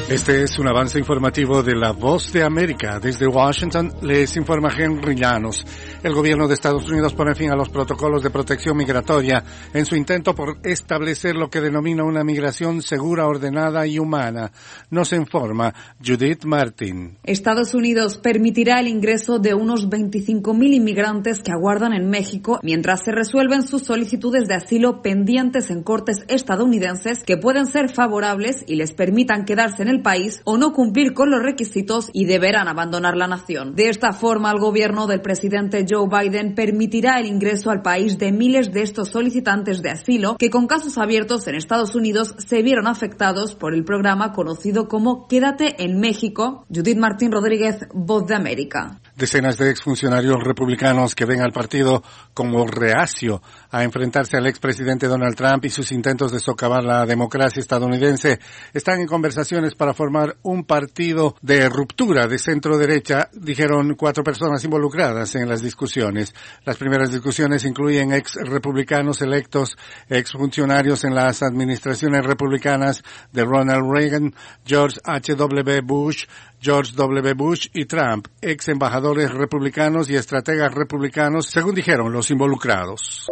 Este es un avance informativo de La Voz de América. Desde Washington les informa Henry Llanos. El gobierno de Estados Unidos pone fin a los protocolos de protección migratoria en su intento por establecer lo que denomina una migración segura, ordenada y humana. Nos informa Judith Martin. Estados Unidos permitirá el ingreso de unos 25.000 inmigrantes que aguardan en México mientras se resuelven sus solicitudes de asilo pendientes en cortes estadounidenses que pueden ser favorables y les permitan quedarse en el país o no cumplir con los requisitos y deberán abandonar la nación. De esta forma, el gobierno del presidente Joe Biden permitirá el ingreso al país de miles de estos solicitantes de asilo que con casos abiertos en Estados Unidos se vieron afectados por el programa conocido como Quédate en México. Judith Martín Rodríguez, Voz de América. Decenas de exfuncionarios republicanos que ven al partido como reacio a enfrentarse al expresidente Donald Trump y sus intentos de socavar la democracia estadounidense están en conversaciones para formar un partido de ruptura de centro-derecha, dijeron 4 personas involucradas en las discusiones. Las primeras discusiones incluyen ex-republicanos electos, ex-funcionarios en las administraciones republicanas de Ronald Reagan, George H.W. Bush, George W. Bush y Trump, ex embajadores republicanos y estrategas republicanos, según dijeron los involucrados.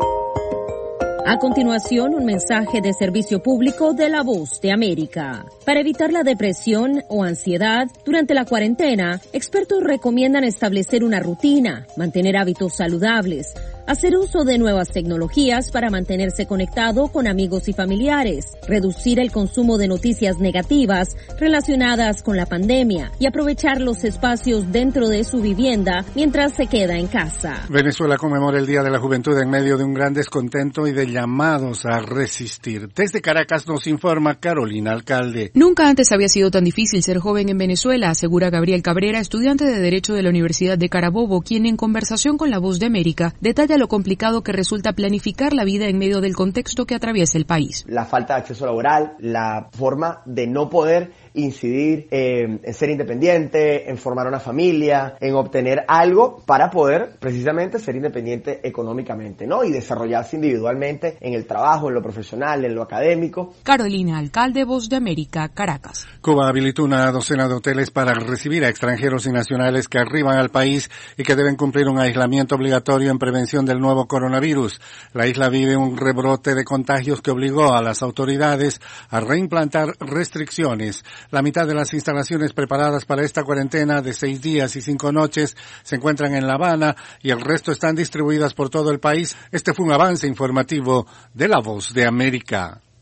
A continuación, un mensaje de servicio público de La Voz de América. Para evitar la depresión o ansiedad durante la cuarentena, expertos recomiendan establecer una rutina, mantener hábitos saludables, hacer uso de nuevas tecnologías para mantenerse conectado con amigos y familiares, reducir el consumo de noticias negativas relacionadas con la pandemia y aprovechar los espacios dentro de su vivienda mientras se queda en casa. Venezuela conmemora el Día de la Juventud en medio de un gran descontento y de llamados a resistir. Desde Caracas nos informa Carolina Alcalde. Nunca antes había sido tan difícil ser joven en Venezuela, asegura Gabriel Cabrera, estudiante de Derecho de la Universidad de Carabobo, quien en conversación con La Voz de América detalla lo complicado que resulta planificar la vida en medio del contexto que atraviesa el país. La falta de acceso laboral, la forma de no poder incidir en ser independiente, en formar una familia, en obtener algo para poder precisamente ser independiente económicamente, ¿no? Y desarrollarse individualmente en el trabajo, en lo profesional, en lo académico. Carolina Alcalde, Voz de América, Caracas. Cuba habilitó una docena de hoteles para recibir a extranjeros y nacionales que arriban al país y que deben cumplir un aislamiento obligatorio en prevención del nuevo coronavirus. La isla vive un rebrote de contagios que obligó a las autoridades a reimplantar restricciones. La mitad de las instalaciones preparadas para esta cuarentena de 6 días y 5 noches se encuentran en La Habana y el resto están distribuidas por todo el país. Este fue un avance informativo de La Voz de América.